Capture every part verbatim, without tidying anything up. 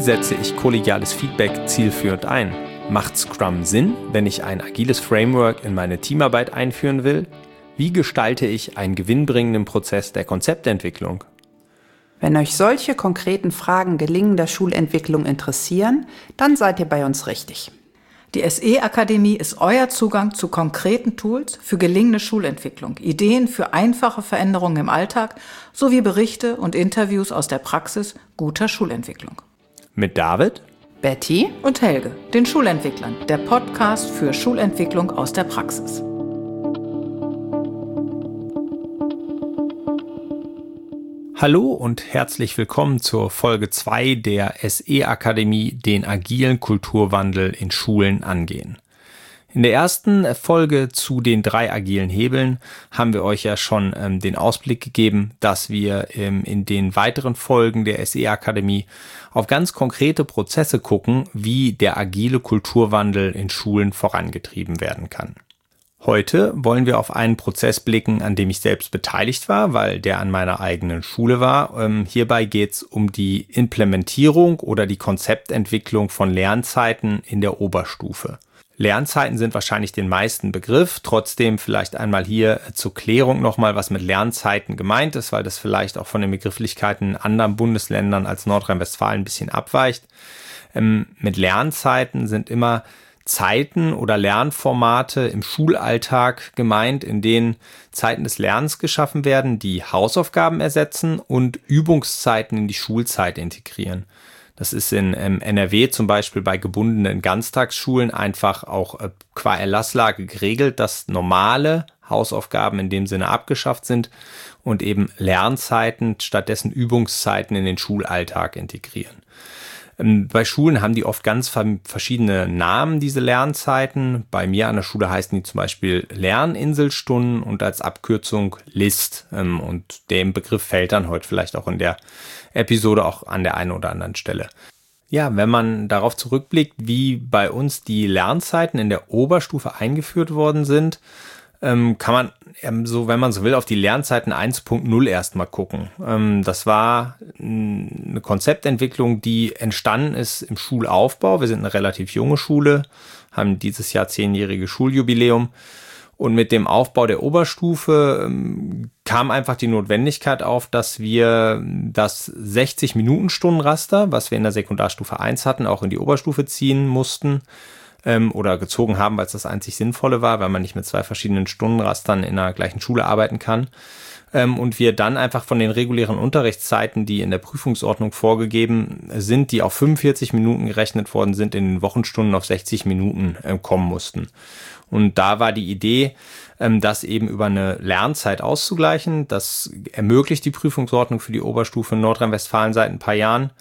setze ich kollegiales Feedback zielführend ein? Macht Scrum Sinn, wenn ich ein agiles Framework in meine Teamarbeit einführen will? Wie gestalte ich einen gewinnbringenden Prozess der Konzeptentwicklung? Wenn euch solche konkreten Fragen gelingender Schulentwicklung interessieren, dann seid ihr bei uns richtig. Die S E-Akademie ist euer Zugang zu konkreten Tools für gelingende Schulentwicklung, Ideen für einfache Veränderungen im Alltag sowie Berichte und Interviews aus der Praxis guter Schulentwicklung. Mit David, Betty und Helge, den Schulentwicklern, der Podcast für Schulentwicklung aus der Praxis. Hallo und herzlich willkommen zur Folge zwei der S E-Akademie, den agilen Kulturwandel in Schulen angehen. In der ersten Folge zu den drei agilen Hebeln haben wir euch ja schon ähm, den Ausblick gegeben, dass wir ähm, in den weiteren Folgen der S E-Akademie auf ganz konkrete Prozesse gucken, wie der agile Kulturwandel in Schulen vorangetrieben werden kann. Heute wollen wir auf einen Prozess blicken, an dem ich selbst beteiligt war, weil der an meiner eigenen Schule war. Ähm, hierbei geht es um die Implementierung oder die Konzeptentwicklung von Lernzeiten in der Oberstufe. Lernzeiten sind wahrscheinlich den meisten Begriff, trotzdem vielleicht einmal hier zur Klärung nochmal, was mit Lernzeiten gemeint ist, weil das vielleicht auch von den Begrifflichkeiten in anderen Bundesländern als Nordrhein-Westfalen ein bisschen abweicht. Ähm, mit Lernzeiten sind immer Zeiten oder Lernformate im Schulalltag gemeint, in denen Zeiten des Lernens geschaffen werden, die Hausaufgaben ersetzen und Übungszeiten in die Schulzeit integrieren. Das ist in ähm, N R W zum Beispiel bei gebundenen Ganztagsschulen einfach auch äh, qua Erlasslage geregelt, dass normale Hausaufgaben in dem Sinne abgeschafft sind und eben Lernzeiten stattdessen Übungszeiten in den Schulalltag integrieren. Bei Schulen haben die oft ganz verschiedene Namen, diese Lernzeiten. Bei mir an der Schule heißen die zum Beispiel Lerninselstunden und als Abkürzung L I S T. Und dem Begriff fällt dann heute vielleicht auch in der Episode auch an der einen oder anderen Stelle. Ja, wenn man darauf zurückblickt, wie bei uns die Lernzeiten in der Oberstufe eingeführt worden sind, kann man, so, wenn man so will, auf die Lernzeiten eins Punkt null erstmal gucken. Das war eine Konzeptentwicklung, die entstanden ist im Schulaufbau. Wir sind eine relativ junge Schule, haben dieses Jahr zehnjährige Schuljubiläum. Und mit dem Aufbau der Oberstufe kam einfach die Notwendigkeit auf, dass wir das sechzig-Minuten-Stunden-Raster, was wir in der Sekundarstufe eins hatten, auch in die Oberstufe ziehen mussten. Oder gezogen haben, weil es das einzig Sinnvolle war, weil man nicht mit zwei verschiedenen Stundenrastern in der gleichen Schule arbeiten kann. Und wir dann einfach von den regulären Unterrichtszeiten, die in der Prüfungsordnung vorgegeben sind, die auf fünfundvierzig Minuten gerechnet worden sind, in den Wochenstunden auf sechzig Minuten kommen mussten. Und da war die Idee, das eben über eine Lernzeit auszugleichen. Das ermöglicht die Prüfungsordnung für die Oberstufe in Nordrhein-Westfalen seit ein paar Jahren.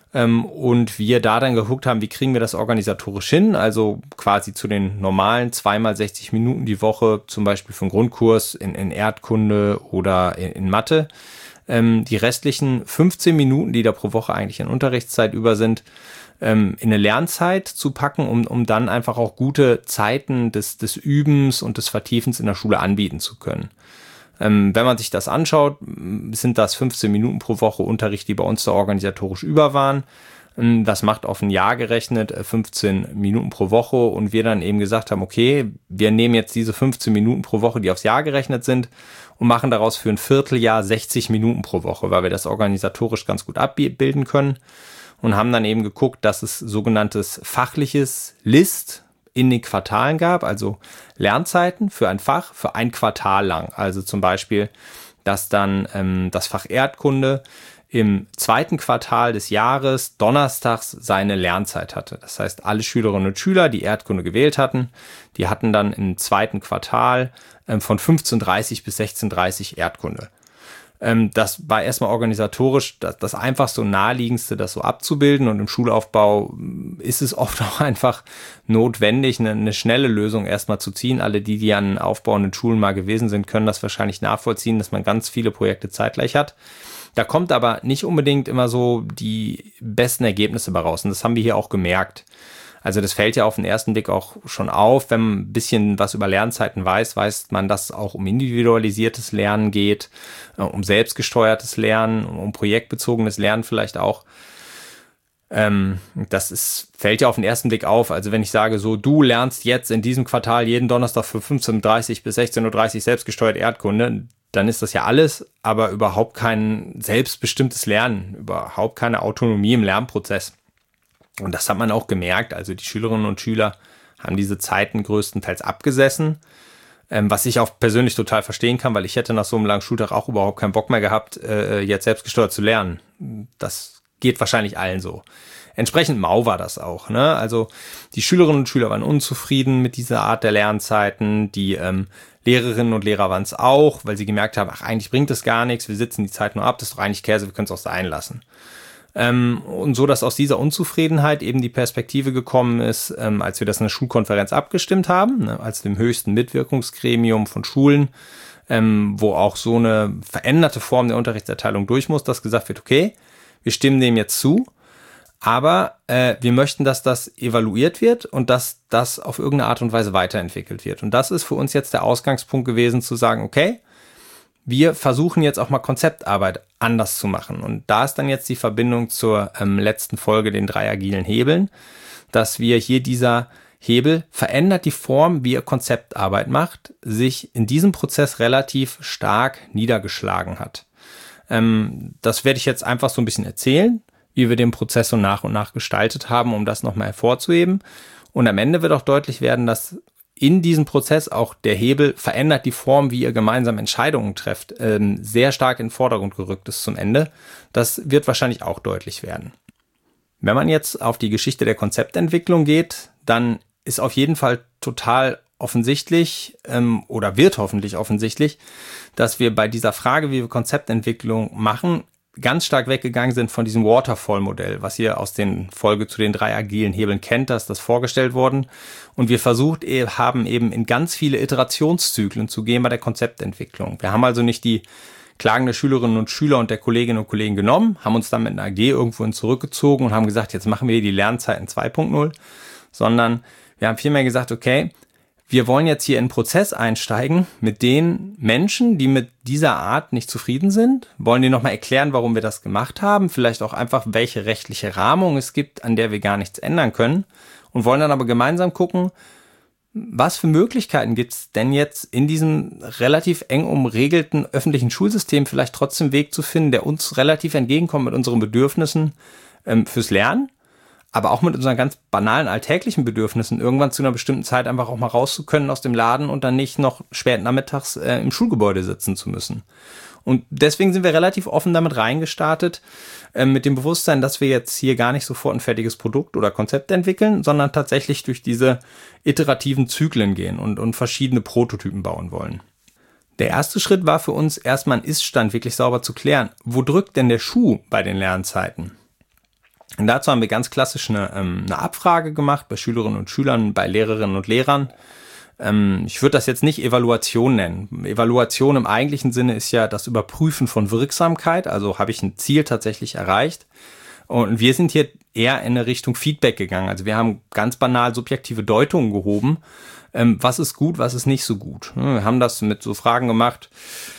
Und wir da dann geguckt haben, wie kriegen wir das organisatorisch hin, also quasi zu den normalen zweimal sechzig Minuten die Woche, zum Beispiel für einen Grundkurs in, in Erdkunde oder in, in Mathe. Ähm, die restlichen fünfzehn Minuten, die da pro Woche eigentlich in Unterrichtszeit über sind, ähm, in eine Lernzeit zu packen, um, um dann einfach auch gute Zeiten des, des Übens und des Vertiefens in der Schule anbieten zu können. Ähm, wenn man sich das anschaut, sind das fünfzehn Minuten pro Woche Unterricht, die bei uns da organisatorisch über waren. Ähm, das macht auf ein Jahr gerechnet äh, fünfzehn Minuten pro Woche und wir dann eben gesagt haben, okay, wir nehmen jetzt diese fünfzehn Minuten pro Woche, die aufs Jahr gerechnet sind und machen daraus für ein Vierteljahr sechzig Minuten pro Woche, weil wir das organisatorisch ganz gut abbilden können und haben dann eben geguckt, dass es sogenanntes fachliches L I S T in den Quartalen gab, also Lernzeiten für ein Fach für ein Quartal lang. Also zum Beispiel, dass dann ähm, das Fach Erdkunde im zweiten Quartal des Jahres donnerstags seine Lernzeit hatte. Das heißt, alle Schülerinnen und Schüler, die Erdkunde gewählt hatten, die hatten dann im zweiten Quartal ähm, von fünfzehn Uhr dreißig bis sechzehn Uhr dreißig Erdkunde. Das war erstmal organisatorisch das, das einfachste und naheliegendste, das so abzubilden. Und im Schulaufbau ist es oft auch einfach notwendig, eine, eine schnelle Lösung erstmal zu ziehen. Alle die, die an aufbauenden Schulen mal gewesen sind, können das wahrscheinlich nachvollziehen, dass man ganz viele Projekte zeitgleich hat. Da kommt aber nicht unbedingt immer so die besten Ergebnisse bei raus. Und das haben wir hier auch gemerkt. Also das fällt ja auf den ersten Blick auch schon auf. Wenn man ein bisschen was über Lernzeiten weiß, weiß man, dass es auch um individualisiertes Lernen geht, um selbstgesteuertes Lernen, um projektbezogenes Lernen vielleicht auch. Ähm, das ist, fällt ja auf den ersten Blick auf. Also wenn ich sage, so, du lernst jetzt in diesem Quartal jeden Donnerstag von fünfzehn Uhr dreißig bis sechzehn Uhr dreißig selbstgesteuert Erdkunde, dann ist das ja alles, aber überhaupt kein selbstbestimmtes Lernen, überhaupt keine Autonomie im Lernprozess. Und das hat man auch gemerkt. Also die Schülerinnen und Schüler haben diese Zeiten größtenteils abgesessen, ähm, was ich auch persönlich total verstehen kann, weil ich hätte nach so einem langen Schultag auch überhaupt keinen Bock mehr gehabt, äh, jetzt selbstgesteuert zu lernen. Das geht wahrscheinlich allen so. Entsprechend mau war das auch, ne? Also die Schülerinnen und Schüler waren unzufrieden mit dieser Art der Lernzeiten, die ähm, Lehrerinnen und Lehrer waren es auch, weil sie gemerkt haben, ach, eigentlich bringt das gar nichts, wir sitzen die Zeit nur ab, das ist doch eigentlich Käse, wir können es auch sein lassen. Ähm, und so, dass aus dieser Unzufriedenheit eben die Perspektive gekommen ist, ähm, als wir das in der Schulkonferenz abgestimmt haben, ne, als dem höchsten Mitwirkungsgremium von Schulen, ähm, wo auch so eine veränderte Form der Unterrichtserteilung durch muss, dass gesagt wird, okay, wir stimmen dem jetzt zu, aber äh, wir möchten, dass das evaluiert wird und dass das auf irgendeine Art und Weise weiterentwickelt wird. Und das ist für uns jetzt der Ausgangspunkt gewesen, zu sagen, okay, wir versuchen jetzt auch mal Konzeptarbeit anders zu machen. Und da ist dann jetzt die Verbindung zur ähm, letzten Folge, den drei agilen Hebeln, dass wir hier dieser Hebel verändert die Form, wie ihr Konzeptarbeit macht, sich in diesem Prozess relativ stark niedergeschlagen hat. Ähm, das werde ich jetzt einfach so ein bisschen erzählen, wie wir den Prozess so nach und nach gestaltet haben, um das nochmal hervorzuheben. Und am Ende wird auch deutlich werden, dass in diesem Prozess auch der Hebel verändert die Form, wie ihr gemeinsam Entscheidungen trefft, ähm, sehr stark in den Vordergrund gerückt ist zum Ende. Das wird wahrscheinlich auch deutlich werden. Wenn man jetzt auf die Geschichte der Konzeptentwicklung geht, dann ist auf jeden Fall total offensichtlich ähm, oder wird hoffentlich offensichtlich, dass wir bei dieser Frage, wie wir Konzeptentwicklung machen, ganz stark weggegangen sind von diesem Waterfall-Modell, was ihr aus den Folge zu den drei agilen Hebeln kennt, da ist das vorgestellt worden. Und wir versucht haben eben in ganz viele Iterationszyklen zu gehen bei der Konzeptentwicklung. Wir haben also nicht die Klagen der Schülerinnen und Schüler und der Kolleginnen und Kollegen genommen, haben uns dann mit einer Idee irgendwohin zurückgezogen und haben gesagt, jetzt machen wir die Lernzeiten zwei Punkt null, sondern wir haben vielmehr gesagt, okay, wir wollen jetzt hier in einen Prozess einsteigen mit den Menschen, die mit dieser Art nicht zufrieden sind, wollen die nochmal erklären, warum wir das gemacht haben, vielleicht auch einfach, welche rechtliche Rahmung es gibt, an der wir gar nichts ändern können und wollen dann aber gemeinsam gucken, was für Möglichkeiten gibt es denn jetzt in diesem relativ eng umregelten öffentlichen Schulsystem vielleicht trotzdem Weg zu finden, der uns relativ entgegenkommt mit unseren Bedürfnissen ähm, fürs Lernen, aber auch mit unseren ganz banalen alltäglichen Bedürfnissen, irgendwann zu einer bestimmten Zeit einfach auch mal raus zu können aus dem Laden und dann nicht noch spät nachmittags äh, im Schulgebäude sitzen zu müssen. Und deswegen sind wir relativ offen damit reingestartet, äh, mit dem Bewusstsein, dass wir jetzt hier gar nicht sofort ein fertiges Produkt oder Konzept entwickeln, sondern tatsächlich durch diese iterativen Zyklen gehen und, und verschiedene Prototypen bauen wollen. Der erste Schritt war für uns erstmal einen Ist-Stand wirklich sauber zu klären. Wo drückt denn der Schuh bei den Lernzeiten? Und dazu haben wir ganz klassisch eine, ähm, eine Abfrage gemacht bei Schülerinnen und Schülern, bei Lehrerinnen und Lehrern. Ähm, ich würde das jetzt nicht Evaluation nennen. Evaluation im eigentlichen Sinne ist ja das Überprüfen von Wirksamkeit. Also habe ich ein Ziel tatsächlich erreicht. Und wir sind hier eher in eine Richtung Feedback gegangen. Also wir haben ganz banal subjektive Deutungen gehoben. Ähm, was ist gut, was ist nicht so gut? Wir haben das mit so Fragen gemacht.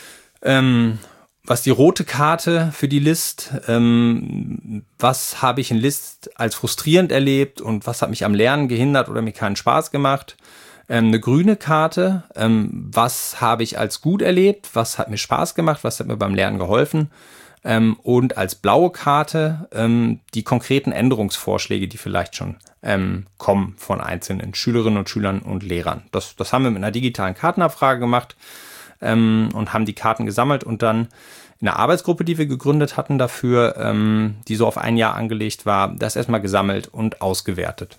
Ähm, Was die rote Karte für die List, ähm, was habe ich in List als frustrierend erlebt und was hat mich am Lernen gehindert oder mir keinen Spaß gemacht? Ähm, eine grüne Karte, ähm, was habe ich als gut erlebt, was hat mir Spaß gemacht, was hat mir beim Lernen geholfen? Ähm, und als blaue Karte ähm, die konkreten Änderungsvorschläge, die vielleicht schon ähm, kommen von einzelnen Schülerinnen und Schülern und Lehrern. Das, das haben wir mit einer digitalen Kartenabfrage gemacht. Ähm, und haben die Karten gesammelt und dann in einer Arbeitsgruppe, die wir gegründet hatten dafür, ähm, die so auf ein Jahr angelegt war, das erstmal gesammelt und ausgewertet.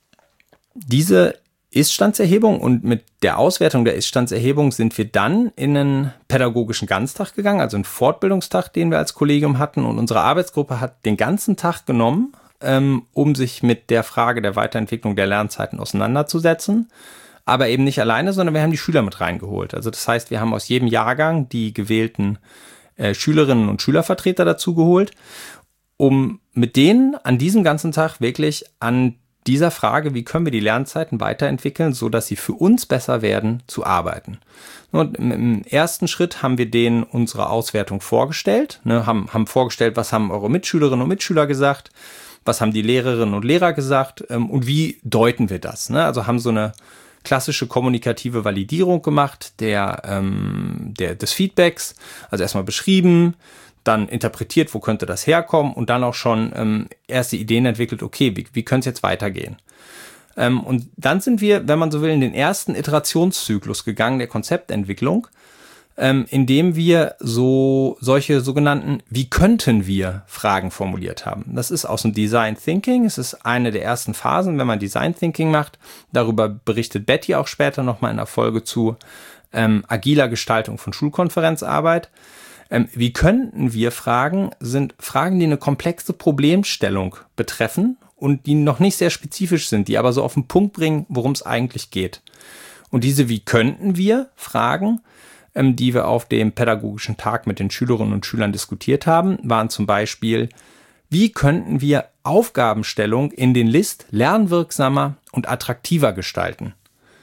Diese Ist-Standserhebung und mit der Auswertung der Ist-Standserhebung sind wir dann in einen pädagogischen Ganztag gegangen, also einen Fortbildungstag, den wir als Kollegium hatten, und unsere Arbeitsgruppe hat den ganzen Tag genommen, ähm, um sich mit der Frage der Weiterentwicklung der Lernzeiten auseinanderzusetzen. Aber eben nicht alleine, sondern wir haben die Schüler mit reingeholt. Also das heißt, wir haben aus jedem Jahrgang die gewählten äh, Schülerinnen und Schülervertreter dazu geholt, um mit denen an diesem ganzen Tag wirklich an dieser Frage, wie können wir die Lernzeiten weiterentwickeln, so dass sie für uns besser werden, zu arbeiten. Und im ersten Schritt haben wir denen unsere Auswertung vorgestellt, ne, haben, haben vorgestellt, was haben eure Mitschülerinnen und Mitschüler gesagt. was haben die Lehrerinnen und Lehrer gesagt ähm, und wie deuten wir das? Ne? Also haben so eine klassische kommunikative Validierung gemacht der, ähm, der, des Feedbacks, also erstmal beschrieben, dann interpretiert, wo könnte das herkommen und dann auch schon ähm, erste Ideen entwickelt, okay, wie, wie könnte es jetzt weitergehen? Ähm, und dann sind wir, wenn man so will, in den ersten Iterationszyklus gegangen der Konzeptentwicklung, ähm, indem wir so solche sogenannten Wie könnten wir Fragen formuliert haben. Das ist aus dem Design Thinking, es ist eine der ersten Phasen, wenn man Design Thinking macht. Darüber berichtet Betty auch später nochmal in der Folge zu ähm, agiler Gestaltung von Schulkonferenzarbeit. Ähm, wie könnten wir Fragen sind Fragen, die eine komplexe Problemstellung betreffen und die noch nicht sehr spezifisch sind, die aber so auf den Punkt bringen, worum es eigentlich geht. Und diese Wie könnten wir Fragen, ähm, die wir auf dem pädagogischen Tag mit den Schülerinnen und Schülern diskutiert haben, waren zum Beispiel, wie könnten wir Aufgabenstellung in den List lernwirksamer und attraktiver gestalten?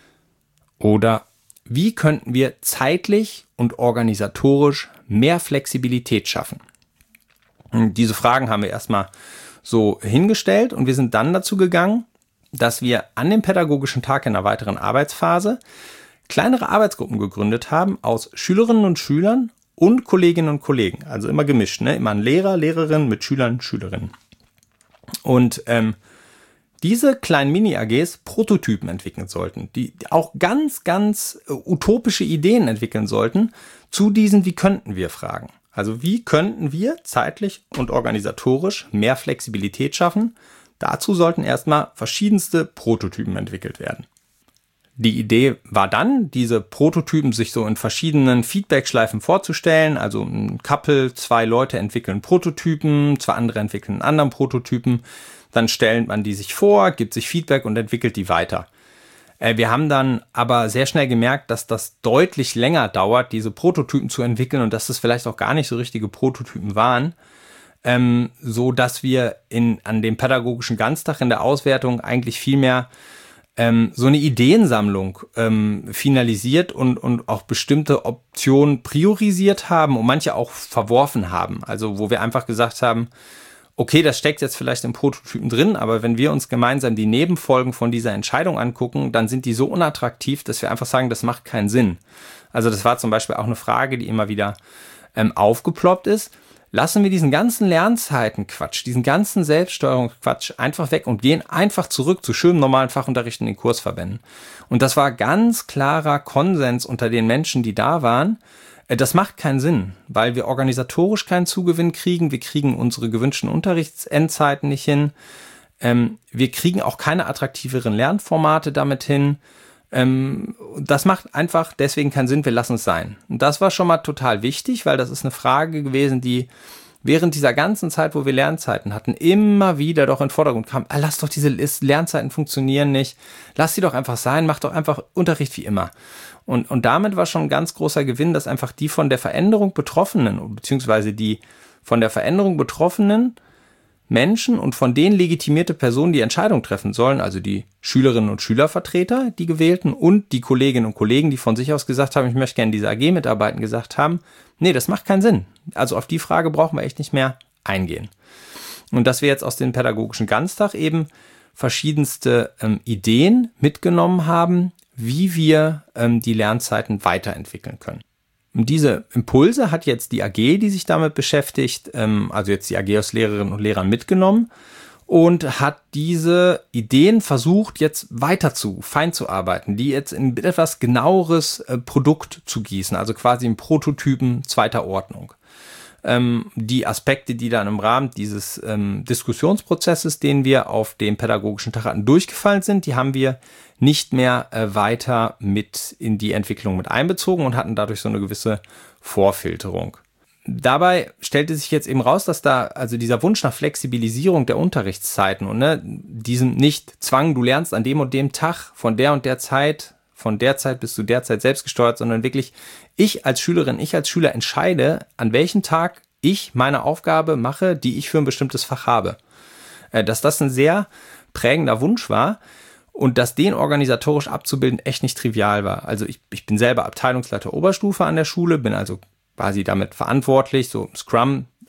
Oder wie könnten wir zeitlich und organisatorisch mehr Flexibilität schaffen? Und diese Fragen haben wir erstmal so hingestellt und wir sind dann dazu gegangen, dass wir an dem pädagogischen Tag in einer weiteren Arbeitsphase kleinere Arbeitsgruppen gegründet haben aus Schülerinnen und Schülern und Kolleginnen und Kollegen. Also immer gemischt, ne? Immer ein Lehrer, Lehrerin mit Schülern, Schülerinnen. Und ähm, diese kleinen Mini-A Gs Prototypen entwickeln sollten, die auch ganz, ganz äh, utopische Ideen entwickeln sollten zu diesen Wie könnten wir Fragen. Also wie könnten wir zeitlich und organisatorisch mehr Flexibilität schaffen? Dazu sollten erstmal verschiedenste Prototypen entwickelt werden. Die Idee war dann, diese Prototypen sich so in verschiedenen Feedback-Schleifen vorzustellen. Also ein Couple, zwei Leute entwickeln Prototypen, zwei andere entwickeln einen anderen Prototypen. Dann stellt man die sich vor, gibt sich Feedback und entwickelt die weiter. Wir haben dann aber sehr schnell gemerkt, dass das deutlich länger dauert, diese Prototypen zu entwickeln und dass das vielleicht auch gar nicht so richtige Prototypen waren, ähm, so dass wir in, an dem pädagogischen Ganztag in der Auswertung eigentlich viel mehr ähm, so eine Ideensammlung ähm, finalisiert und, und auch bestimmte Optionen priorisiert haben und manche auch verworfen haben. Also wo wir einfach gesagt haben, okay, das steckt jetzt vielleicht im Prototypen drin, aber wenn wir uns gemeinsam die Nebenfolgen von dieser Entscheidung angucken, dann sind die so unattraktiv, dass wir einfach sagen, das macht keinen Sinn. Also das war zum Beispiel auch eine Frage, die immer wieder ähm, aufgeploppt ist. Lassen wir diesen ganzen Lernzeiten-Quatsch, diesen ganzen Selbststeuerungsquatsch einfach weg und gehen einfach zurück zu schönem normalen Fachunterricht in den Kursverbänden. Und das war ganz klarer Konsens unter den Menschen, die da waren. Das macht keinen Sinn, weil wir organisatorisch keinen Zugewinn kriegen. Wir kriegen unsere gewünschten Unterrichtsendzeiten nicht hin. Ähm, wir kriegen auch keine attraktiveren Lernformate damit hin. Ähm, das macht einfach deswegen keinen Sinn, wir lassen es sein. Und das war schon mal total wichtig, weil das ist eine Frage gewesen, die während dieser ganzen Zeit, wo wir Lernzeiten hatten, immer wieder doch in den Vordergrund kam. Ah, lass doch diese Lernzeiten funktionieren nicht. Lass sie doch einfach sein, mach doch einfach Unterricht wie immer. Und, und damit war schon ein ganz großer Gewinn, dass einfach die von der Veränderung Betroffenen, beziehungsweise die von der Veränderung betroffenen Menschen und von denen legitimierte Personen die Entscheidung treffen sollen, also die Schülerinnen und Schülervertreter, die gewählten, und die Kolleginnen und Kollegen, die von sich aus gesagt haben, ich möchte gerne in dieser A G mitarbeiten, gesagt haben, nee, das macht keinen Sinn. Also auf die Frage brauchen wir echt nicht mehr eingehen. Und dass wir jetzt aus dem pädagogischen Ganztag eben verschiedenste ähm, Ideen mitgenommen haben, wie wir ähm, die Lernzeiten weiterentwickeln können. Und diese Impulse hat jetzt die A G, die sich damit beschäftigt, ähm, also jetzt die A G aus Lehrerinnen und Lehrern mitgenommen und hat diese Ideen versucht, jetzt weiter zu, fein zu arbeiten, die jetzt in etwas genaueres äh, Produkt zu gießen, also quasi in Prototypen zweiter Ordnung. Ähm, die Aspekte, die dann im Rahmen dieses ähm, Diskussionsprozesses, den wir auf dem pädagogischen Tag hatten, durchgefallen sind, die haben wir nicht mehr äh, weiter mit in die Entwicklung mit einbezogen und hatten dadurch so eine gewisse Vorfilterung. Dabei stellte sich jetzt eben raus, dass da also dieser Wunsch nach Flexibilisierung der Unterrichtszeiten und ne, diesem nicht Zwang, du lernst an dem und dem Tag von der und der Zeit, von der Zeit bis zu der Zeit selbstgesteuert, sondern wirklich ich als Schülerin, ich als Schüler entscheide, an welchem Tag ich meine Aufgabe mache, die ich für ein bestimmtes Fach habe. Äh, dass das ein sehr prägender Wunsch war und dass den organisatorisch abzubilden echt nicht trivial war. Also ich, ich bin selber Abteilungsleiter Oberstufe an der Schule, bin also quasi damit verantwortlich, so Scrum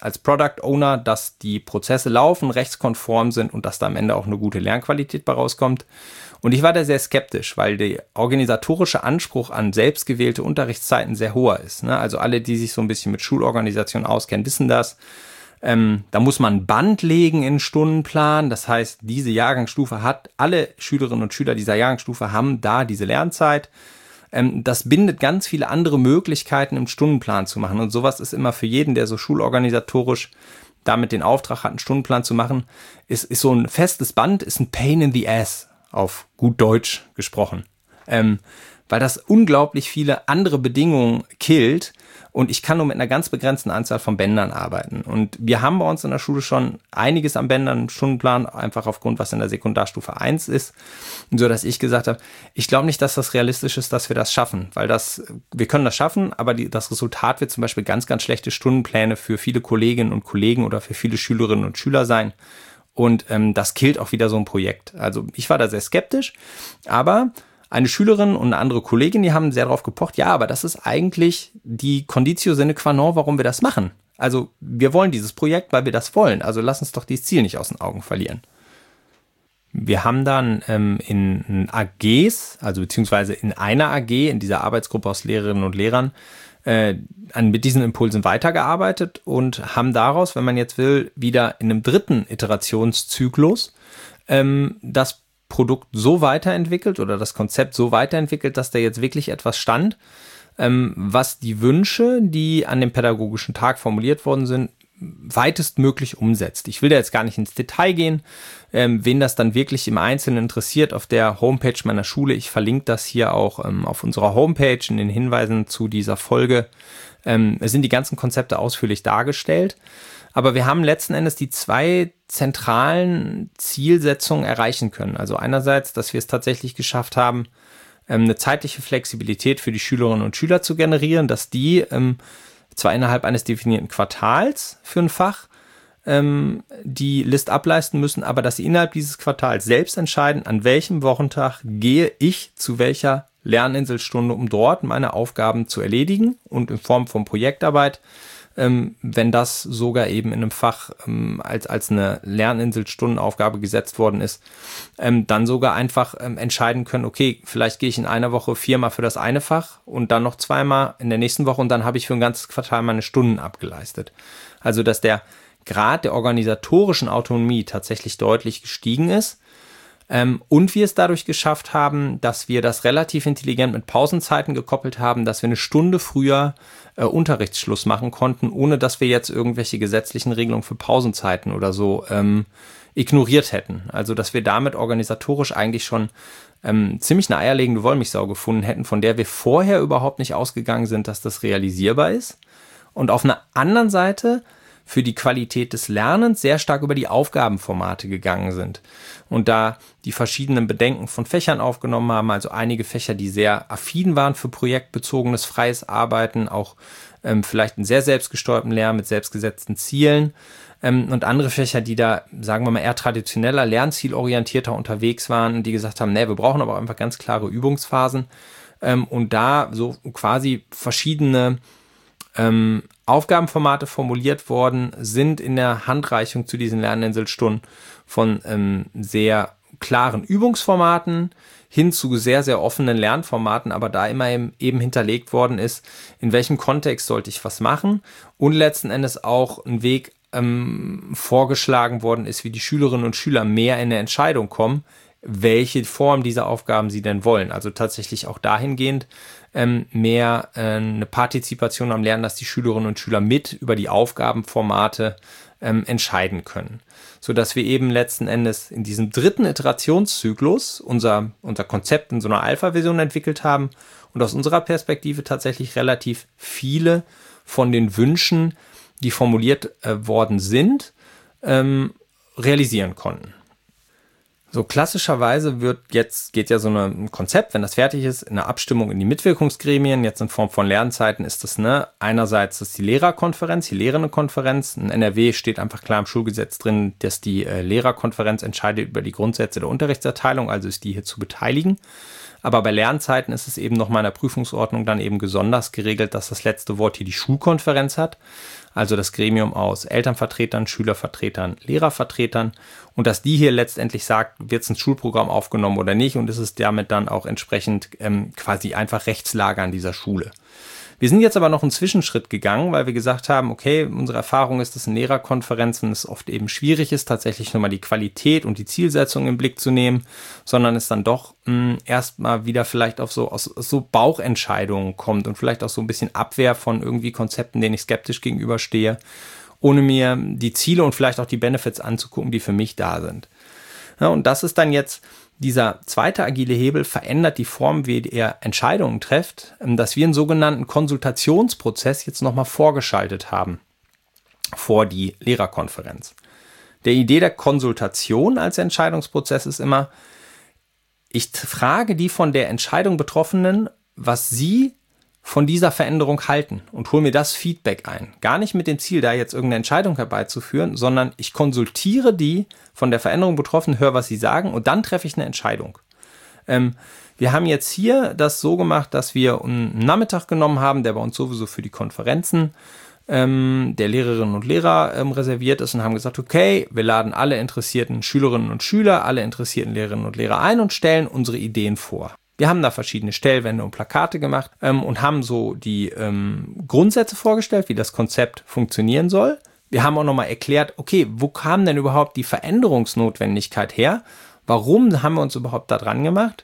als Product Owner, dass die Prozesse laufen, rechtskonform sind und dass da am Ende auch eine gute Lernqualität bei rauskommt. Und ich war da sehr skeptisch, weil der organisatorische Anspruch an selbstgewählte Unterrichtszeiten sehr hoher ist. Ne? Also alle, die sich so ein bisschen mit Schulorganisation auskennen, wissen das. Ähm, da muss man ein Band legen in den Stundenplan. Das heißt, diese Jahrgangsstufe hat, alle Schülerinnen und Schüler dieser Jahrgangsstufe haben da diese Lernzeit. Ähm, das bindet ganz viele andere Möglichkeiten im Stundenplan zu machen. Und sowas ist immer für jeden, der so schulorganisatorisch damit den Auftrag hat, einen Stundenplan zu machen, ist, ist so ein festes Band, ist ein Pain in the Ass, auf gut Deutsch gesprochen. Ähm, weil das unglaublich viele andere Bedingungen killt und ich kann nur mit einer ganz begrenzten Anzahl von Bändern arbeiten. Und wir haben bei uns in der Schule schon einiges an Bändern im Stundenplan, einfach aufgrund, was in der Sekundarstufe eins ist, so dass ich gesagt habe, ich glaube nicht, dass das realistisch ist, dass wir das schaffen, weil das, wir können das schaffen, aber die, das Resultat wird zum Beispiel ganz, ganz schlechte Stundenpläne für viele Kolleginnen und Kollegen oder für viele Schülerinnen und Schüler sein. Und ähm, das killt auch wieder so ein Projekt. Also ich war da sehr skeptisch, aber eine Schülerin und eine andere Kollegin, die haben sehr darauf gepocht, ja, aber das ist eigentlich die Conditio sine qua non, warum wir das machen. Also wir wollen dieses Projekt, weil wir das wollen. Also lass uns doch dieses Ziel nicht aus den Augen verlieren. Wir haben dann ähm, in A Gs, also beziehungsweise in einer A G, in dieser Arbeitsgruppe aus Lehrerinnen und Lehrern, äh, an, mit diesen Impulsen weitergearbeitet und haben daraus, wenn man jetzt will, wieder in einem dritten Iterationszyklus ähm, das Produkt so weiterentwickelt oder das Konzept so weiterentwickelt, dass da jetzt wirklich etwas stand, ähm, was die Wünsche, die an dem pädagogischen Tag formuliert worden sind, weitestmöglich umsetzt. Ich will da jetzt gar nicht ins Detail gehen, ähm, wen das dann wirklich im Einzelnen interessiert, auf der Homepage meiner Schule. Ich verlinke das hier auch ähm, auf unserer Homepage in den Hinweisen zu dieser Folge. Ähm, es sind die ganzen Konzepte ausführlich dargestellt. Aber wir haben letzten Endes die zwei zentralen Zielsetzungen erreichen können. Also einerseits, dass wir es tatsächlich geschafft haben, ähm, eine zeitliche Flexibilität für die Schülerinnen und Schüler zu generieren, dass die ähm, zwar innerhalb eines definierten Quartals für ein Fach ähm, die List ableisten müssen, aber dass sie innerhalb dieses Quartals selbst entscheiden, an welchem Wochentag gehe ich zu welcher Lerninselstunde, um dort meine Aufgaben zu erledigen und in Form von Projektarbeit, ähm, wenn das sogar eben in einem Fach ähm, als, als eine Lerninselstundenaufgabe gesetzt worden ist, ähm, dann sogar einfach ähm, entscheiden können, okay, vielleicht gehe ich in einer Woche viermal für das eine Fach und dann noch zweimal in der nächsten Woche und dann habe ich für ein ganzes Quartal meine Stunden abgeleistet. Also, dass der Grad der organisatorischen Autonomie tatsächlich deutlich gestiegen ist. Ähm, und wir es dadurch geschafft haben, dass wir das relativ intelligent mit Pausenzeiten gekoppelt haben, dass wir eine Stunde früher äh, Unterrichtsschluss machen konnten, ohne dass wir jetzt irgendwelche gesetzlichen Regelungen für Pausenzeiten oder so ähm, ignoriert hätten. Also dass wir damit organisatorisch eigentlich schon ähm, ziemlich eine eierlegende Wollmilchsau gefunden hätten, von der wir vorher überhaupt nicht ausgegangen sind, dass das realisierbar ist. Und auf einer anderen Seite für die Qualität des Lernens sehr stark über die Aufgabenformate gegangen sind und da die verschiedenen Bedenken von Fächern aufgenommen haben, also einige Fächer, die sehr affin waren für projektbezogenes freies Arbeiten, auch ähm, vielleicht einen sehr selbstgesteuerten Lernen mit selbstgesetzten Zielen ähm, und andere Fächer, die da, sagen wir mal, eher traditioneller, lernzielorientierter unterwegs waren und die gesagt haben, nee, wir brauchen aber einfach ganz klare Übungsphasen ähm, und da so quasi verschiedene ähm, Aufgabenformate formuliert worden sind in der Handreichung zu diesen Lerninselstunden von ähm, sehr klaren Übungsformaten hin zu sehr, sehr offenen Lernformaten, aber da immer eben, eben hinterlegt worden ist, in welchem Kontext sollte ich was machen und letzten Endes auch ein Weg ähm, vorgeschlagen worden ist, wie die Schülerinnen und Schüler mehr in eine Entscheidung kommen, welche Form dieser Aufgaben sie denn wollen. Also tatsächlich auch dahingehend ähm, mehr äh, eine Partizipation am Lernen, dass die Schülerinnen und Schüler mit über die Aufgabenformate ähm, entscheiden können. Sodass wir eben letzten Endes in diesem dritten Iterationszyklus unser, unser Konzept in so einer Alpha-Version entwickelt haben und aus unserer Perspektive tatsächlich relativ viele von den Wünschen, die formuliert äh, worden sind, ähm, realisieren konnten. So klassischerweise wird jetzt, geht ja so ein Konzept, wenn das fertig ist, in eine Abstimmung in die Mitwirkungsgremien, jetzt in Form von Lernzeiten ist das, ne, einerseits ist die Lehrerkonferenz, die Lehrerinnenkonferenz, in N R W steht einfach klar im Schulgesetz drin, dass die äh, Lehrerkonferenz entscheidet über die Grundsätze der Unterrichtserteilung, also ist die hier zu beteiligen. Aber bei Lernzeiten ist es eben nochmal in der Prüfungsordnung dann eben besonders geregelt, dass das letzte Wort hier die Schulkonferenz hat. Also das Gremium aus Elternvertretern, Schülervertretern, Lehrervertretern. Und dass die hier letztendlich sagt, wird es ins Schulprogramm aufgenommen oder nicht. Und ist es damit dann auch entsprechend ähm, quasi einfach Rechtslage an dieser Schule. Wir sind jetzt aber noch einen Zwischenschritt gegangen, weil wir gesagt haben, okay, unsere Erfahrung ist, dass in Lehrerkonferenzen es oft eben schwierig ist, tatsächlich nochmal die Qualität und die Zielsetzung im Blick zu nehmen, sondern es dann doch erstmal wieder vielleicht auf so, aus, so Bauchentscheidungen kommt und vielleicht auch so ein bisschen Abwehr von irgendwie Konzepten, denen ich skeptisch gegenüberstehe, ohne mir die Ziele und vielleicht auch die Benefits anzugucken, die für mich da sind. Ja, und das ist dann jetzt dieser zweite agile Hebel, verändert die Form, wie er Entscheidungen trifft, dass wir einen sogenannten Konsultationsprozess jetzt nochmal vorgeschaltet haben vor die Lehrerkonferenz. Der Idee der Konsultation als Entscheidungsprozess ist immer, ich frage die von der Entscheidung Betroffenen, was sie von dieser Veränderung halten und hole mir das Feedback ein. Gar nicht mit dem Ziel, da jetzt irgendeine Entscheidung herbeizuführen, sondern ich konsultiere die von der Veränderung Betroffenen, höre, was sie sagen und dann treffe ich eine Entscheidung. Ähm, wir haben jetzt hier das so gemacht, dass wir einen Nachmittag genommen haben, der bei uns sowieso für die Konferenzen ähm, der Lehrerinnen und Lehrer ähm, reserviert ist und haben gesagt, okay, wir laden alle interessierten Schülerinnen und Schüler, alle interessierten Lehrerinnen und Lehrer ein und stellen unsere Ideen vor. Wir haben da verschiedene Stellwände und Plakate gemacht ähm, und haben so die ähm, Grundsätze vorgestellt, wie das Konzept funktionieren soll. Wir haben auch nochmal erklärt, okay, wo kam denn überhaupt die Veränderungsnotwendigkeit her? Warum haben wir uns überhaupt da dran gemacht?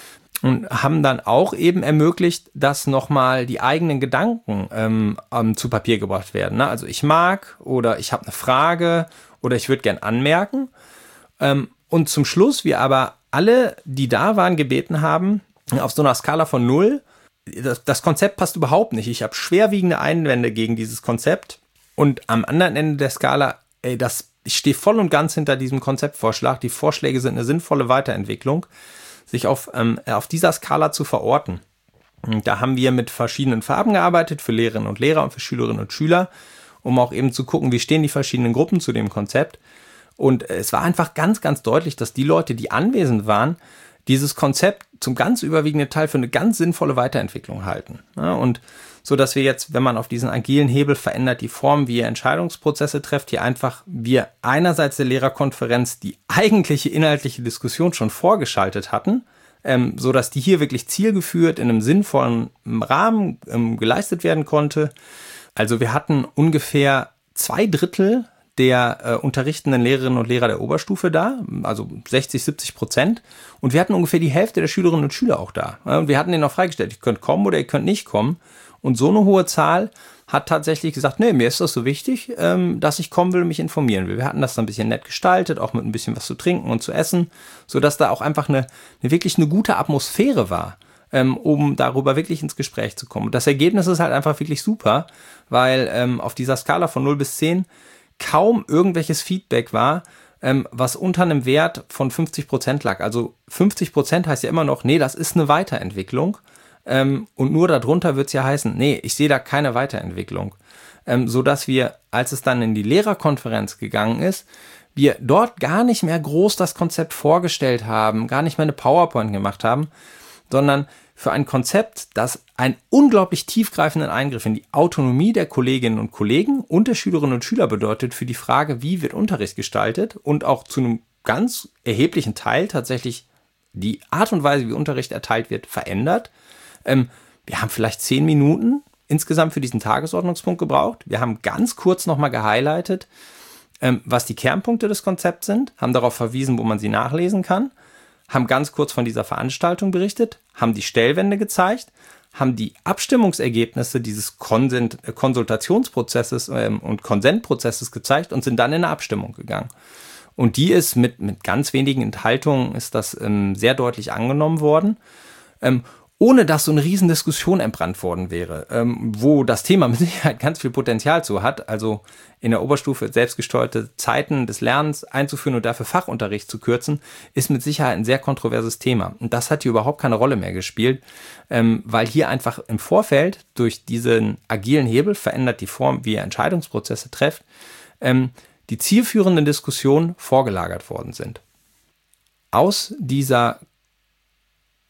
Und haben dann auch eben ermöglicht, dass nochmal die eigenen Gedanken ähm, ähm, zu Papier gebracht werden. Ne? Also ich mag oder ich habe eine Frage oder ich würde gern anmerken. Ähm, und zum Schluss wir aber alle, die da waren, gebeten haben, auf so einer Skala von null, das, das Konzept passt überhaupt nicht. Ich habe schwerwiegende Einwände gegen dieses Konzept. Und am anderen Ende der Skala, ey, das, ich stehe voll und ganz hinter diesem Konzeptvorschlag. Die Vorschläge sind eine sinnvolle Weiterentwicklung, sich auf, ähm, auf dieser Skala zu verorten. Und da haben wir mit verschiedenen Farben gearbeitet, für Lehrerinnen und Lehrer und für Schülerinnen und Schüler, um auch eben zu gucken, wie stehen die verschiedenen Gruppen zu dem Konzept. Und es war einfach ganz, ganz deutlich, dass die Leute, die anwesend waren, dieses Konzept zum ganz überwiegenden Teil für eine ganz sinnvolle Weiterentwicklung halten. Ja, und so, dass wir jetzt, wenn man auf diesen agilen Hebel verändert, die Form, wie ihr Entscheidungsprozesse trefft, hier einfach wir einerseits der Lehrerkonferenz die eigentliche inhaltliche Diskussion schon vorgeschaltet hatten, ähm, so dass die hier wirklich zielgeführt in einem sinnvollen Rahmen ähm, geleistet werden konnte. Also wir hatten ungefähr zwei Drittel der äh, unterrichtenden Lehrerinnen und Lehrer der Oberstufe da, also sechzig, siebzig Prozent. Und wir hatten ungefähr die Hälfte der Schülerinnen und Schüler auch da. Und wir hatten denen auch freigestellt, ihr könnt kommen oder ihr könnt nicht kommen. Und so eine hohe Zahl hat tatsächlich gesagt, nee, mir ist das so wichtig, ähm, dass ich kommen will und mich informieren will. Wir hatten das dann ein bisschen nett gestaltet, auch mit ein bisschen was zu trinken und zu essen, sodass da auch einfach eine, eine wirklich eine gute Atmosphäre war, ähm, um darüber wirklich ins Gespräch zu kommen. Und das Ergebnis ist halt einfach wirklich super, weil ähm, auf dieser Skala von null bis zehn kaum irgendwelches Feedback war, ähm, was unter einem Wert von fünfzig Prozent lag. Also fünfzig Prozent heißt ja immer noch, nee, das ist eine Weiterentwicklung. Ähm, und nur darunter wird es ja heißen, nee, ich sehe da keine Weiterentwicklung. Ähm, so dass wir, als es dann in die Lehrerkonferenz gegangen ist, wir dort gar nicht mehr groß das Konzept vorgestellt haben, gar nicht mehr eine PowerPoint gemacht haben, sondern für ein Konzept, das einen unglaublich tiefgreifenden Eingriff in die Autonomie der Kolleginnen und Kollegen und der Schülerinnen und Schüler bedeutet für die Frage, wie wird Unterricht gestaltet und auch zu einem ganz erheblichen Teil tatsächlich die Art und Weise, wie Unterricht erteilt wird, verändert. Ähm, wir haben vielleicht zehn Minuten insgesamt für diesen Tagesordnungspunkt gebraucht. Wir haben ganz kurz nochmal gehighlightet, ähm, was die Kernpunkte des Konzepts sind, haben darauf verwiesen, wo man sie nachlesen kann, haben ganz kurz von dieser Veranstaltung berichtet, haben die Stellwände gezeigt, haben die Abstimmungsergebnisse dieses Konsent- Konsultationsprozesses ähm, und Konsentprozesses gezeigt und sind dann in eine Abstimmung gegangen. Und die ist mit, mit ganz wenigen Enthaltungen ist das ähm, sehr deutlich angenommen worden, ähm, ohne dass so eine riesen Diskussion entbrannt worden wäre, ähm, wo das Thema mit Sicherheit ganz viel Potenzial zu hat, also in der Oberstufe selbstgesteuerte Zeiten des Lernens einzuführen und dafür Fachunterricht zu kürzen, ist mit Sicherheit ein sehr kontroverses Thema. Und das hat hier überhaupt keine Rolle mehr gespielt, ähm, weil hier einfach im Vorfeld durch diesen agilen Hebel verändert die Form, wie ihr Entscheidungsprozesse trefft, ähm, die zielführenden Diskussionen vorgelagert worden sind. Aus dieser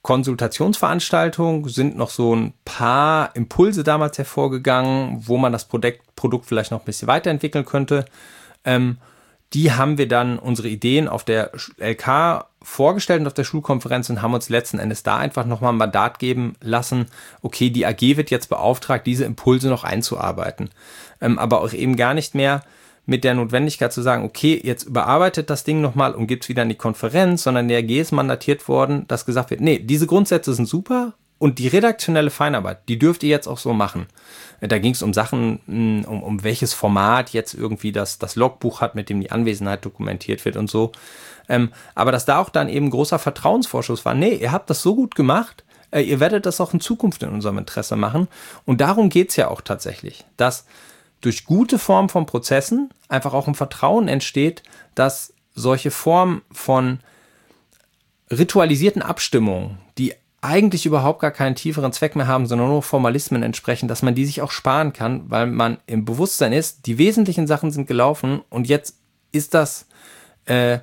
Konsultationsveranstaltung sind noch so ein paar Impulse damals hervorgegangen, wo man das Produkt, Produkt vielleicht noch ein bisschen weiterentwickeln könnte. Ähm, die haben wir dann unsere Ideen auf der L K vorgestellt und auf der Schulkonferenz und haben uns letzten Endes da einfach nochmal ein Mandat geben lassen, okay, die A G wird jetzt beauftragt, diese Impulse noch einzuarbeiten. Ähm, aber auch eben gar nicht mehr mit der Notwendigkeit zu sagen, okay, jetzt überarbeitet das Ding nochmal und gibt es wieder in die Konferenz, sondern die A G ist mandatiert worden, dass gesagt wird, nee, diese Grundsätze sind super und die redaktionelle Feinarbeit, die dürft ihr jetzt auch so machen. Da ging es um Sachen, um, um welches Format jetzt irgendwie das, das Logbuch hat, mit dem die Anwesenheit dokumentiert wird und so. Ähm, aber dass da auch dann eben großer Vertrauensvorschuss war, nee, ihr habt das so gut gemacht, äh, ihr werdet das auch in Zukunft in unserem Interesse machen. Und darum geht es ja auch tatsächlich, dass durch gute Form von Prozessen einfach auch ein Vertrauen entsteht, dass solche Formen von ritualisierten Abstimmungen, die eigentlich überhaupt gar keinen tieferen Zweck mehr haben, sondern nur Formalismen entsprechen, dass man die sich auch sparen kann, weil man im Bewusstsein ist, die wesentlichen Sachen sind gelaufen und jetzt ist das, äh,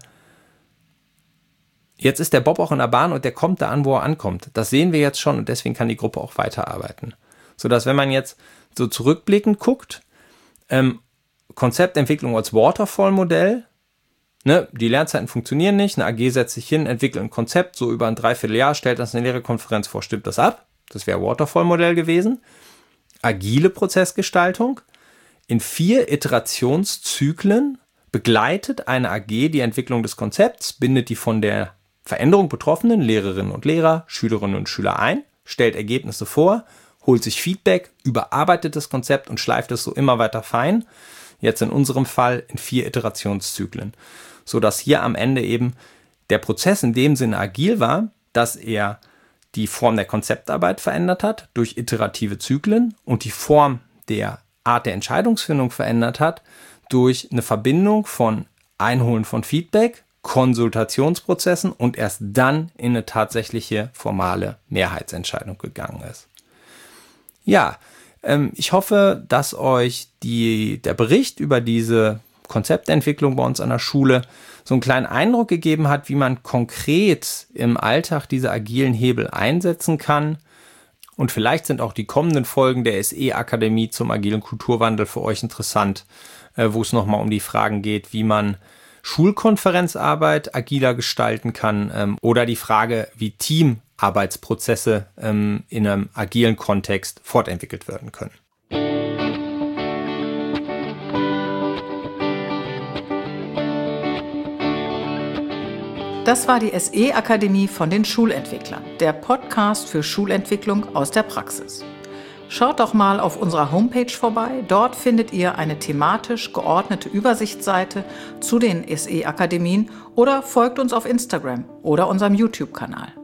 jetzt ist der Bob auch in der Bahn und der kommt da an, wo er ankommt. Das sehen wir jetzt schon und deswegen kann die Gruppe auch weiterarbeiten. Sodass, wenn man jetzt so zurückblickend guckt, ähm, Konzeptentwicklung als Waterfall-Modell, ne, die Lernzeiten funktionieren nicht, eine A G setzt sich hin, entwickelt ein Konzept, so über ein Dreivierteljahr, stellt das in der Lehrerkonferenz vor, stimmt das ab. Das wäre Waterfall-Modell gewesen. Agile Prozessgestaltung. In vier Iterationszyklen begleitet eine A G die Entwicklung des Konzepts, bindet die von der Veränderung betroffenen Lehrerinnen und Lehrer, Schülerinnen und Schüler ein, stellt Ergebnisse vor, holt sich Feedback, überarbeitet das Konzept und schleift es so immer weiter fein. Jetzt in unserem Fall in vier Iterationszyklen. Sodass hier am Ende eben der Prozess in dem Sinne agil war, dass er die Form der Konzeptarbeit verändert hat durch iterative Zyklen und die Form der Art der Entscheidungsfindung verändert hat durch eine Verbindung von Einholen von Feedback, Konsultationsprozessen und erst dann in eine tatsächliche formale Mehrheitsentscheidung gegangen ist. Ja, ähm, ich hoffe, dass euch die, der Bericht über diese Konzeptentwicklung bei uns an der Schule so einen kleinen Eindruck gegeben hat, wie man konkret im Alltag diese agilen Hebel einsetzen kann. Und vielleicht sind auch die kommenden Folgen der S E-Akademie zum agilen Kulturwandel für euch interessant, äh, wo es nochmal um die Fragen geht, wie man Schulkonferenzarbeit agiler gestalten kann ähm, oder die Frage, wie Teamarbeitsprozesse ähm, in einem agilen Kontext fortentwickelt werden können. Das war die S E-Akademie von den Schulentwicklern, der Podcast für Schulentwicklung aus der Praxis. Schaut doch mal auf unserer Homepage vorbei. Dort findet ihr eine thematisch geordnete Übersichtsseite zu den S E-Akademien oder folgt uns auf Instagram oder unserem YouTube-Kanal.